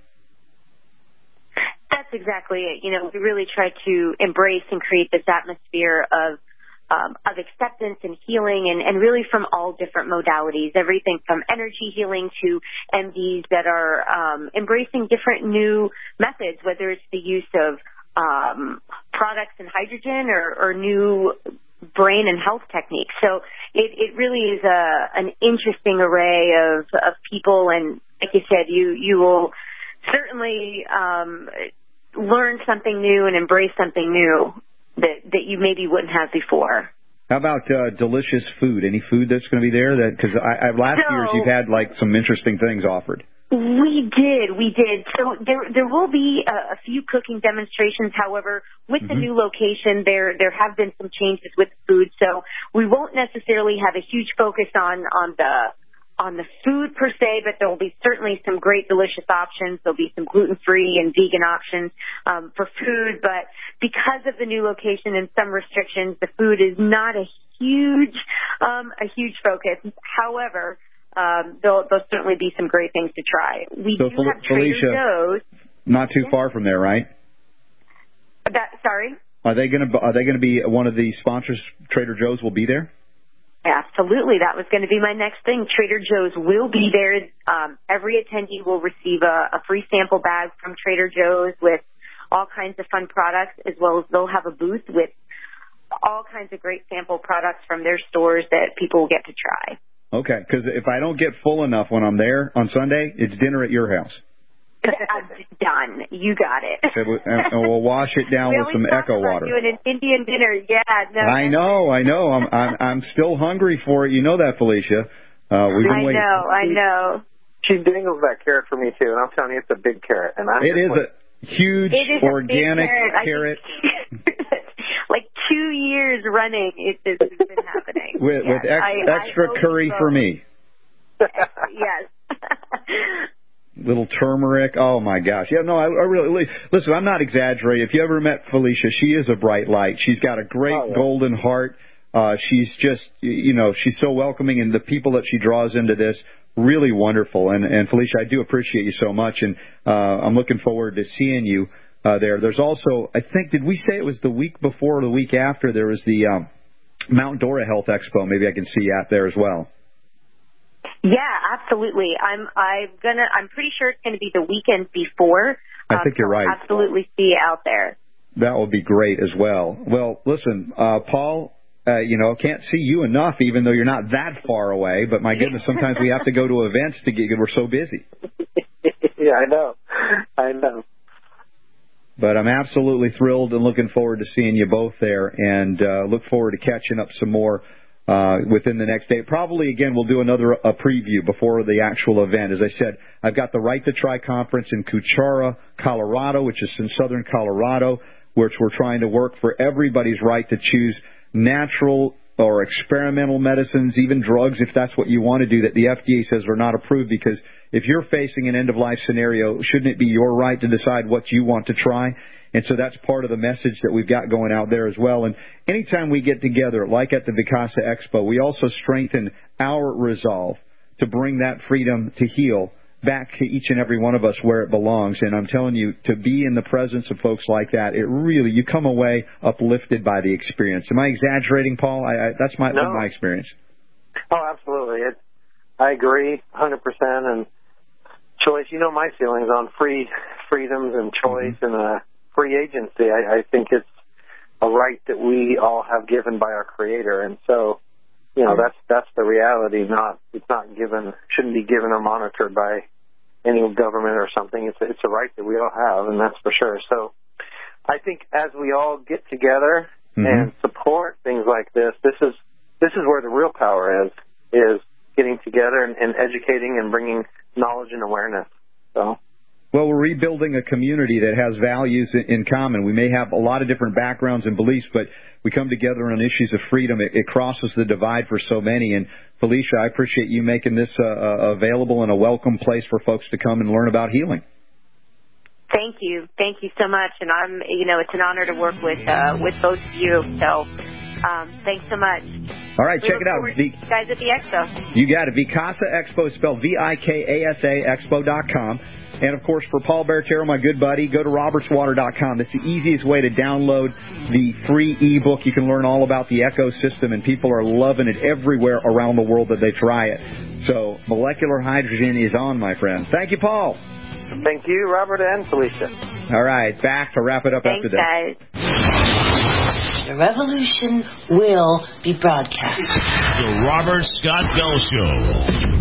That's exactly it. You know, we really try to embrace and create this atmosphere of acceptance and healing, and really from all different modalities, everything from energy healing to MDs that are embracing different new methods, whether it's the use of products in hydrogen or new brain and health techniques. So it really is an interesting array of people, and like you said, you will certainly learn something new and embrace something new that you maybe wouldn't have before. How about delicious food? Any food that's going to be there? Because last years you've had like some interesting things offered. We did. So there will be a few cooking demonstrations. However, with the new location, there have been some changes with food. So we won't necessarily have a huge focus on the food per se, but there will be certainly some great delicious options. There'll be some gluten-free and vegan options for food. But because of the new location and some restrictions, the food is not a huge focus. However, there'll certainly be some great things to try. We do have Trader Joe's. Not too far from there, right? Sorry? Are they going to be one of the sponsors? Trader Joe's will be there? Absolutely. That was going to be my next thing. Trader Joe's will be there. Every attendee will receive a free sample bag from Trader Joe's with all kinds of fun products, as well as they'll have a booth with all kinds of great sample products from their stores that people will get to try. Okay, because if I don't get full enough when I'm there on Sunday, it's dinner at your house. Done. You got it. And we'll wash it down with some Echo water. Doing an Indian dinner, yeah. No, I know. I'm still hungry for it. You know that, Felicia. We've been waiting. I know. She dangles that carrot for me too, and I'm telling you, it's a big carrot. And it is a huge organic carrot. Like 2 years running, this has been happening. With extra curry for me. Yes. Little turmeric. Oh, my gosh. Yeah, no, I really... Listen, I'm not exaggerating. If you ever met Felicia, she is a bright light. She's got a great golden heart. She's just, she's so welcoming, and the people that she draws into this, really wonderful. And Felicia, I do appreciate you so much, and I'm looking forward to seeing you there. There's also, I think, did we say it was the week before or the week after, there was the Mount Dora Health Expo. Maybe I can see you out there as well. Yeah, absolutely. I'm pretty sure it's going to be the weekend before. I think you're right. I'll absolutely see you out there. That would be great as well. Well, listen, Paul, can't see you enough, even though you're not that far away. But my goodness, sometimes we have to go to events we're so busy. Yeah, I know. But I'm absolutely thrilled and looking forward to seeing you both there, and look forward to catching up some more within the next day. Probably, again, we'll do another preview before the actual event. As I said, I've got the Right to Try conference in Cuchara, Colorado, which is in southern Colorado, which we're trying to work for everybody's right to choose natural or experimental medicines, even drugs, if that's what you want to do, that the FDA says are not approved. Because if you're facing an end-of-life scenario, shouldn't it be your right to decide what you want to try? And so that's part of the message that we've got going out there as well. And anytime we get together, like at the Vicasa Expo, we also strengthen our resolve to bring that freedom to heal back to each and every one of us where it belongs. And I'm telling you, to be in the presence of folks like that, it really, you come away uplifted by the experience. Am I exaggerating, Paul? That's my experience. Oh, absolutely. I agree 100%. And choice, you know my feelings on freedoms and choice and free agency. I think it's a right that we all have given by our Creator. And so, you know, that's the reality. Shouldn't be given or monitored by any government or something. It's a right that we all have, and that's for sure. So I think as we all get together and support things like this is where the real power is getting together and educating and bringing knowledge and awareness. So. Well, we're rebuilding a community that has values in common. We may have a lot of different backgrounds and beliefs, but we come together on issues of freedom. It crosses the divide for so many. And, Felicia, I appreciate you making this available and a welcome place for folks to come and learn about healing. Thank you. Thank you so much. And it's an honor to work with both of you. So thanks so much. All right, check it out. Guys at the Expo. You got it. Vicasa Expo, spelled VIKASA, expo.com. And, of course, for Paul Baratero, my good buddy, go to robertswater.com. That's the easiest way to download the free ebook. You can learn all about the ecosystem, and people are loving it everywhere around the world that they try it. So molecular hydrogen is on, my friend. Thank you, Paul. Thank you, Robert and Felicia. All right, back to wrap it up after this. Thanks, guys. The revolution will be broadcast. The Robert Scott Bell Show.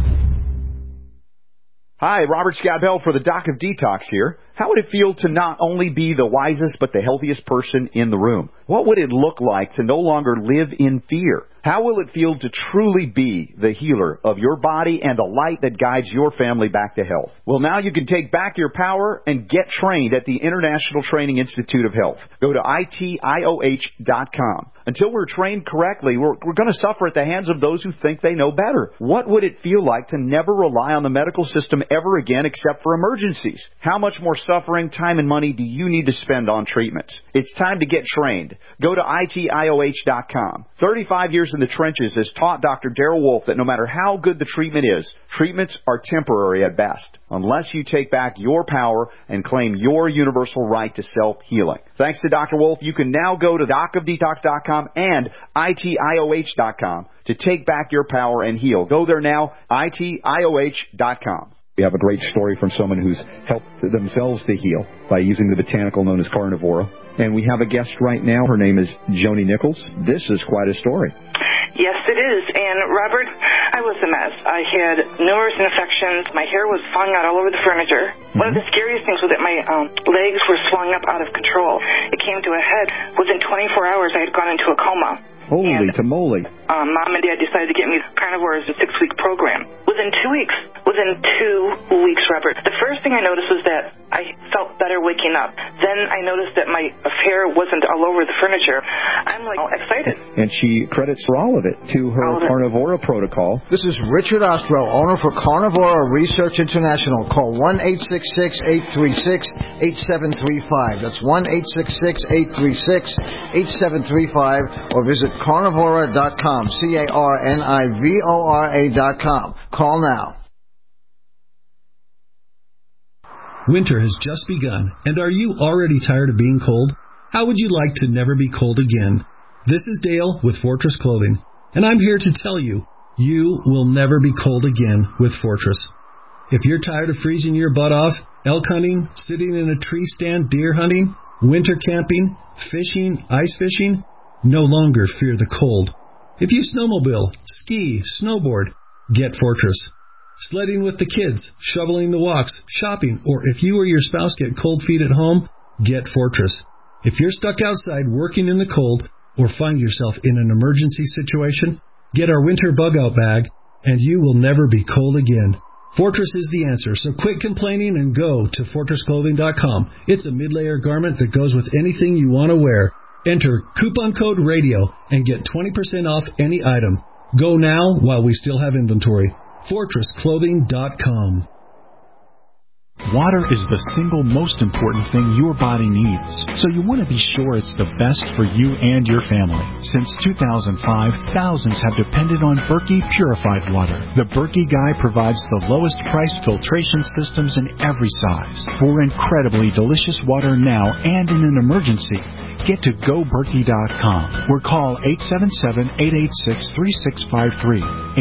Hi, Robert Scott Bell for the Doc of Detox here. How would it feel to not only be the wisest but the healthiest person in the room? What would it look like to no longer live in fear? How will it feel to truly be the healer of your body and the light that guides your family back to health? Well, now you can take back your power and get trained at the International Training Institute of Health. Go to ITIOH.com. Until we're trained correctly, we're going to suffer at the hands of those who think they know better. What would it feel like to never rely on the medical system ever again except for emergencies? How much more suffering, time, and money do you need to spend on treatments? It's time to get trained. Go to ITIOH.com. 35 years in the trenches has taught Dr. Darrell Wolfe that no matter how good the treatment is, treatments are temporary at best, unless you take back your power and claim your universal right to self-healing. Thanks to Dr. Wolfe, you can now go to docofdetox.com and ITIOH.com to take back your power and heal. Go there now, ITIOH.com. We have a great story from someone who's helped themselves to heal by using the botanical known as Carnivora. And we have a guest right now. Her name is Joni Nichols. This is quite a story. Yes, it is. And, Robert, I was a mess. I had numerous infections. My hair was falling out all over the furniture. Mm-hmm. One of the scariest things was that my legs were swelling up out of control. It came to a head. Within 24 hours, I had gone into a coma. Holy tamale. Mom and Dad decided to get me Carnivora's 6-week program. Within 2 weeks, Robert, the first thing I noticed was that I felt better waking up. Then I noticed that my hair wasn't all over the furniture. I'm excited. And she credits all of it to her Carnivora protocol. This is Richard Ostro, owner for Carnivora Research International. Call 1-866-836-8735. That's 1-866-836-8735 or visit carnivora.com, CARNIVORA.com. Call now. Winter has just begun, and are you already tired of being cold? How would you like to never be cold again? This is Dale with Fortress Clothing, and I'm here to tell you, you will never be cold again with Fortress. If you're tired of freezing your butt off, elk hunting, sitting in a tree stand, deer hunting, winter camping, fishing, ice fishing, no longer fear the cold. If you snowmobile, ski, snowboard, get Fortress. Sledding with the kids, shoveling the walks, shopping, or if you or your spouse get cold feet at home, get Fortress. If you're stuck outside working in the cold or find yourself in an emergency situation, get our winter bug-out bag and you will never be cold again. Fortress is the answer, so quit complaining and go to FortressClothing.com. It's a mid-layer garment that goes with anything you want to wear. Enter coupon code RADIO and get 20% off any item. Go now while we still have inventory. FortressClothing.com. Water is the single most important thing your body needs, so you want to be sure it's the best for you and your family. Since 2005, thousands have depended on Berkey purified water. The Berkey Guy provides the lowest priced filtration systems in every size. For incredibly delicious water now and in an emergency, get to GoBerkey.com or call 877-886-3653.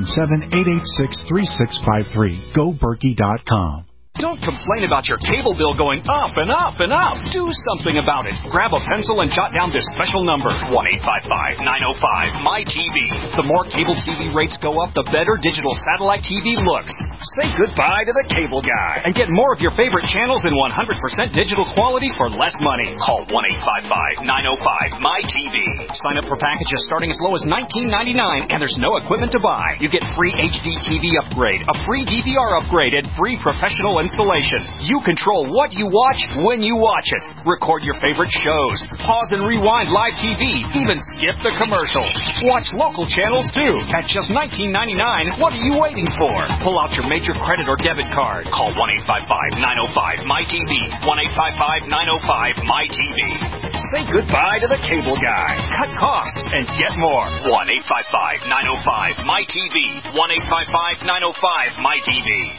877-886-3653. GoBerkey.com. Don't complain about your cable bill going up and up and up. Do something about it. Grab a pencil and jot down this special number, 1-855-905-MY-TV. The more cable TV rates go up, the better digital satellite TV looks. Say goodbye to the cable guy and get more of your favorite channels in 100% digital quality for less money. Call 1-855-905-MY-TV. Sign up for packages starting as low as $19.99, and there's no equipment to buy. You get free HD TV upgrade, a free DVR upgrade, and free professional installation. You control what you watch when you watch it. Record your favorite shows. Pause and rewind live TV. Even skip the commercials. Watch local channels too. At just $19.99, what are you waiting for? Pull out your major credit or debit card. Call 1-855-905-MY-TV. 1-855-905-MY-TV. Say goodbye to the cable guy. Cut costs and get more. 1-855-905-MY-TV. 1-855-905-MY-TV.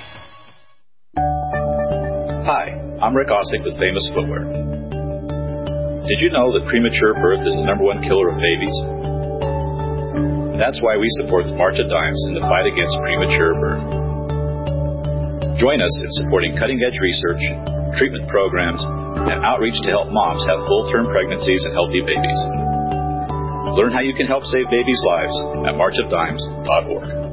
Hi, I'm Rick Ossick with Famous Footwear. Did you know that premature birth is the #1 killer of babies? That's why we support the March of Dimes in the fight against premature birth. Join us in supporting cutting-edge research, treatment programs, and outreach to help moms have full-term pregnancies and healthy babies. Learn how you can help save babies' lives at marchofdimes.org.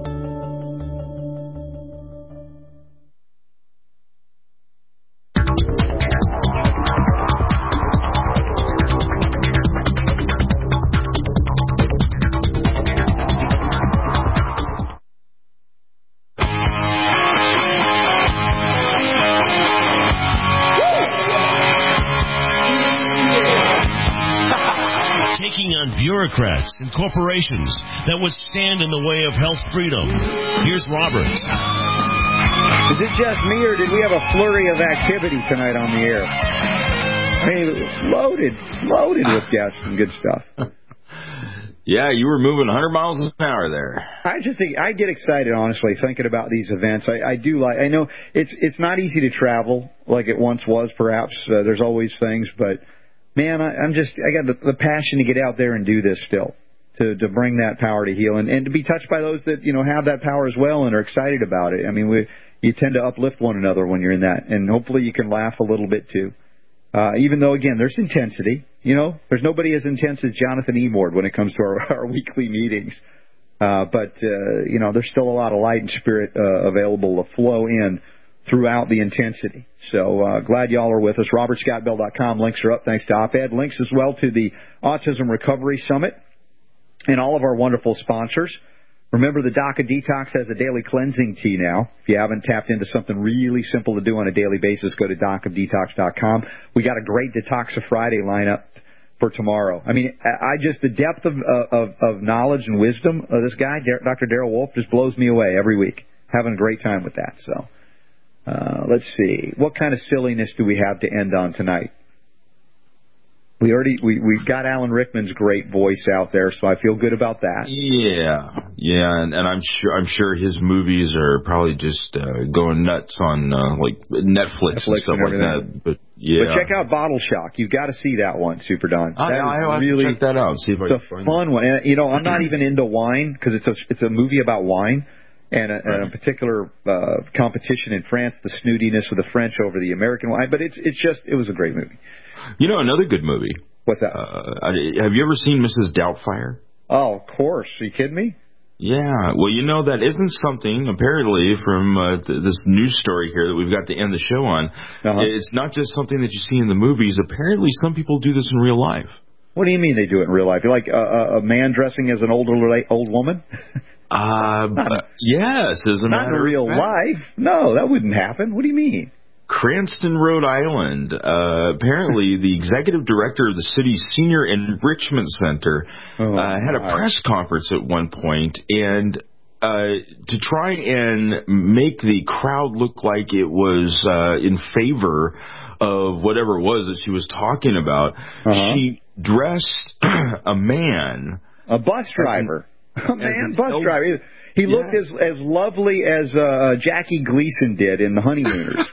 Bureaucrats and corporations that would stand in the way of health freedom. Here's Robert. Is it just me, or did we have a flurry of activity tonight on the air? I mean, loaded with guests and good stuff. Yeah, you were moving 100 miles an hour there. I just think I get excited, honestly, thinking about these events. I do like. I know it's not easy to travel like it once was. Perhaps there's always things, but. Man, I got the passion to get out there and do this still, to bring that power to heal and to be touched by those that, have that power as well and are excited about it. I mean, you tend to uplift one another when you're in that, and hopefully you can laugh a little bit too. Even though, again, there's intensity, there's nobody as intense as Jonathan Emord when it comes to our weekly meetings. But there's still a lot of light and spirit available to flow in throughout the intensity. So glad y'all are with us. RobertScottBell.com. Links are up thanks to Op-Ed. Links as well to the Autism Recovery Summit and all of our wonderful sponsors. Remember, the DACA Detox has a daily cleansing tea now. If you haven't tapped into something really simple to do on a daily basis, go to DACADetox.com. We got a great Detoxa Friday lineup for tomorrow. I mean, the depth of knowledge and wisdom of this guy, Dr. Darrell Wolfe, just blows me away every week. Having a great time with that, so. Let's see. What kind of silliness do we have to end on tonight? We've got Alan Rickman's great voice out there, so I feel good about that. Yeah, and I'm sure his movies are probably just going nuts on like Netflix and stuff like that. But check out Bottle Shock. You've got to see that one, Super Don. I'll have to check that out. See if I can find it. It's a fun one. And, I'm not even into wine because it's a movie about wine. And a particular competition in France, the snootiness of the French over the American wine. But it was a great movie. Another good movie. What's that? Have you ever seen Mrs. Doubtfire? Oh, of course. Are you kidding me? Yeah. Well, that isn't something, apparently, from this news story here that we've got to end the show on. Uh-huh. It's not just something that you see in the movies. Apparently, some people do this in real life. What do you mean they do it in real life? Like a man dressing as an old woman? Yes, as a not in real life. No, that wouldn't happen. What do you mean? Cranston, Rhode Island. Apparently, the executive director of the city's Senior Enrichment Center had a press conference at one point, and to try and make the crowd look like it was in favor of whatever it was that she was talking about, she dressed a man. A bus driver. A man bus driver. He looked as lovely as Jackie Gleason did in The Honeymooners.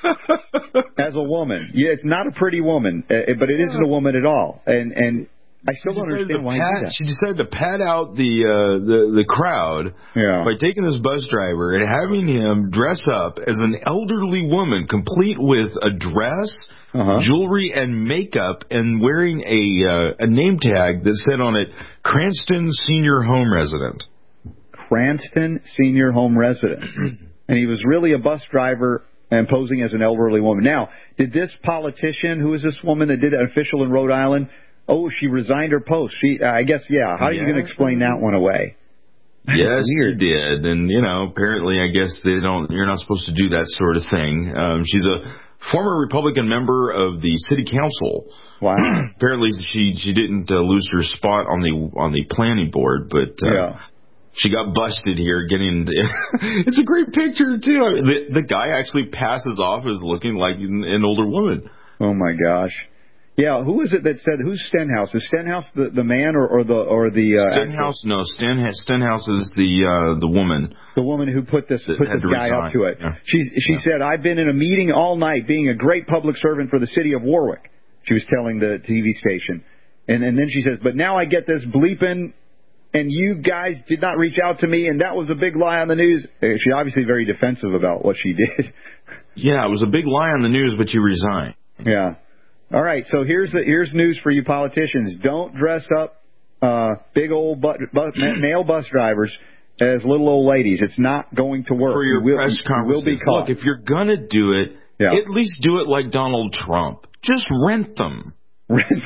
As a woman. Yeah, it's not a pretty woman, but it isn't a woman at all. And I still don't understand why he did that. She decided to pad out the crowd by taking this bus driver and having him dress up as an elderly woman, complete with a dress, jewelry, and makeup, and wearing a name tag that said on it, Cranston Senior Home Resident. Cranston Senior Home Resident. And he was really a bus driver and posing as an elderly woman. Now, did this politician, who is this woman that did an official in Rhode Island, she resigned her post. I guess, How are you going to explain that one away? Yes, she did. And, apparently, I guess you're not supposed to do that sort of thing. She's a former Republican member of the city council. Wow. Apparently, she didn't lose her spot on the planning board, but she got busted here getting. It's a great picture too. The guy actually passes off as looking like an older woman. Oh my gosh. Yeah, who is it that said, who's Stenhouse? Is Stenhouse the man or the Stenhouse? No, Stenhouse is the woman. The woman who put this guy up to it. Yeah. She said, I've been in a meeting all night being a great public servant for the city of Warwick. She was telling the TV station. And then she says, but now I get this bleeping, and you guys did not reach out to me, and that was a big lie on the news. She's obviously very defensive about what she did. Yeah, it was a big lie on the news, but you resigned. Yeah. All right, so here's news for you politicians. Don't dress up big old male bus drivers as little old ladies. It's not going to work. For your press conferences. Will be caught. Look, if you're going to do it, at least do it like Donald Trump. Just rent them. Rent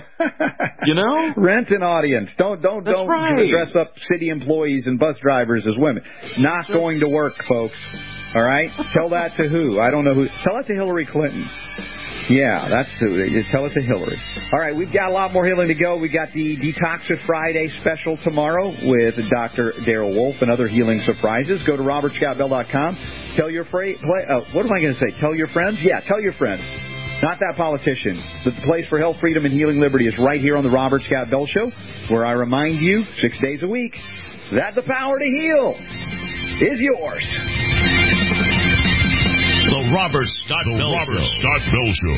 an audience. Don't dress up city employees and bus drivers as women. Not going to work, folks. All right? Tell that to who? I don't know who. Tell that to Hillary Clinton. Yeah, that's who. Tell it to Hillary. All right, we've got a lot more healing to go. We got the Detox It Friday special tomorrow with Dr. Daryl Wolf and other healing surprises. Go to robertscottbell.com. Tell your what am I going to say? Tell your friends? Yeah, tell your friends. Not that politician. The place for health, freedom, and healing liberty is right here on the Robert Scott Bell Show, where I remind you 6 days a week that the power to heal is yours. The Robert Scott Bell Show.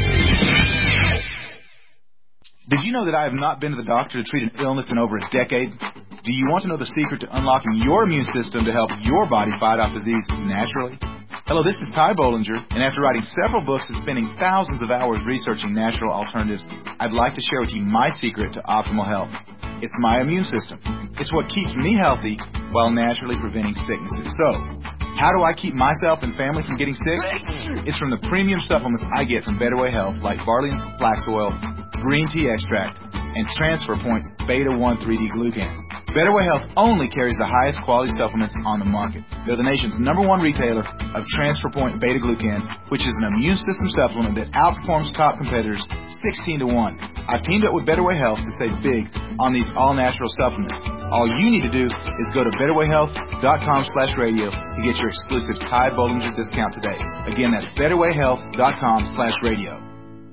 Did you know that I have not been to the doctor to treat an illness in over a decade? Do you want to know the secret to unlocking your immune system to help your body fight off disease naturally? Hello, this is Ty Bollinger, and after writing several books and spending thousands of hours researching natural alternatives, I'd like to share with you my secret to optimal health. It's my immune system. It's what keeps me healthy while naturally preventing sicknesses. So, how do I keep myself and family from getting sick? It's from the premium supplements I get from Better Way Health, like Barlean's Flax Oil, Green Tea Extract, and Transfer Point's Beta-1 3D Glucan. Better Way Health only carries the highest quality supplements on the market. They're the nation's #1 retailer of Transfer Point Beta Glucan, which is an immune system supplement that outperforms top competitors 16 to 1. I've teamed up with Better Way Health to save big on these all-natural supplements. All you need to do is go to betterwayhealth.com/radio to get your exclusive Ty Bollinger discount today. Again, that's betterwayhealth.com/radio.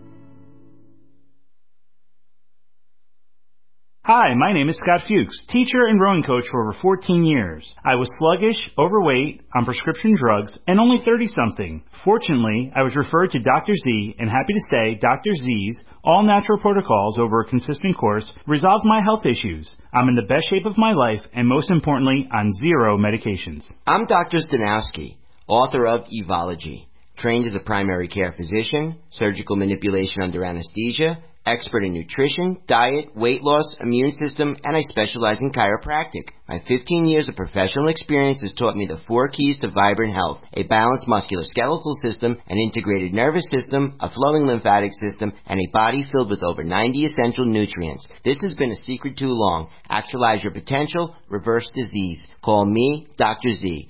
Hi, my name is Scott Fuchs, teacher and rowing coach for over 14 years. I was sluggish, overweight, on prescription drugs, and only 30-something. Fortunately, I was referred to Dr. Z, and happy to say Dr. Z's all-natural protocols over a consistent course resolved my health issues. I'm in the best shape of my life, and most importantly, on 0 medications. I'm Dr. Stanowski, author of Evology, trained as a primary care physician, surgical manipulation under anesthesia, expert in nutrition, diet, weight loss, immune system, and I specialize in chiropractic. My 15 years of professional experience has taught me the 4 keys to vibrant health: a balanced musculoskeletal system, an integrated nervous system, a flowing lymphatic system, and a body filled with over 90 essential nutrients. This has been a secret too long. Actualize your potential, reverse disease. Call me, Dr. Z.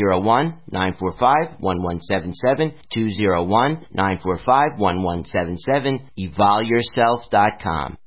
201-945-1177, 201-945-1177, evolyourself.com.